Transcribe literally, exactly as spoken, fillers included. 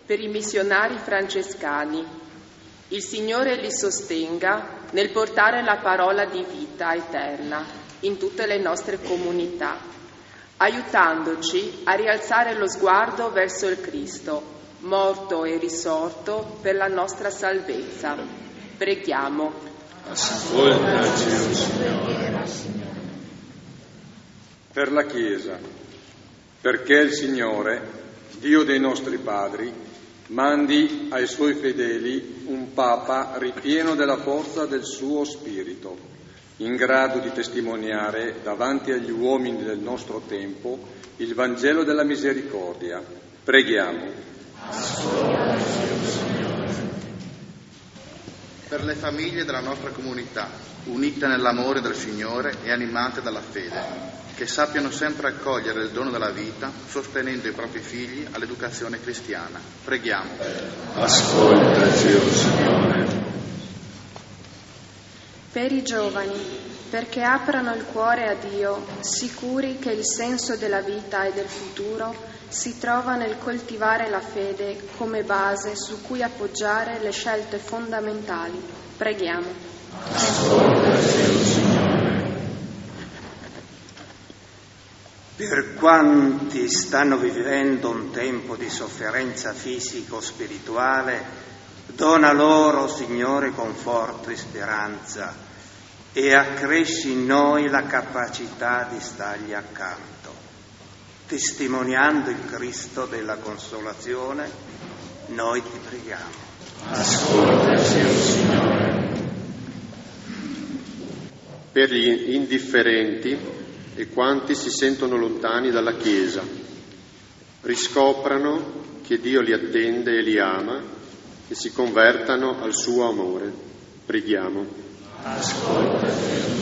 per i missionari francescani. Il Signore li sostenga nel portare la parola di vita eterna in tutte le nostre comunità, aiutandoci a rialzare lo sguardo verso il Cristo, morto e risorto per la nostra salvezza. Preghiamo. Ascoltaci, o Signore. Per la Chiesa, perché il Signore, Dio dei nostri padri, mandi ai suoi fedeli un Papa ripieno della forza del suo spirito, in grado di testimoniare davanti agli uomini del nostro tempo il Vangelo della misericordia. Preghiamo. Ascoltaci, Signore. Per le famiglie della nostra comunità, unite nell'amore del Signore e animate dalla fede, che sappiano sempre accogliere il dono della vita, sostenendo i propri figli all'educazione cristiana. Preghiamo. Ascoltaci, o Signore. Per i giovani, perché aprano il cuore a Dio, sicuri che il senso della vita e del futuro si trova nel coltivare la fede come base su cui appoggiare le scelte fondamentali. Preghiamo. Ascoltaci, o Signore. Per quanti stanno vivendo un tempo di sofferenza fisico-spirituale, dona loro, Signore, conforto e speranza e accresci in noi la capacità di stargli accanto, testimoniando il Cristo della consolazione. Noi ti preghiamo. Ascoltaci, o Signore. Per gli indifferenti e quanti si sentono lontani dalla Chiesa, riscoprano che Dio li attende e li ama e si convertano al suo amore. Preghiamo. Ascoltaci.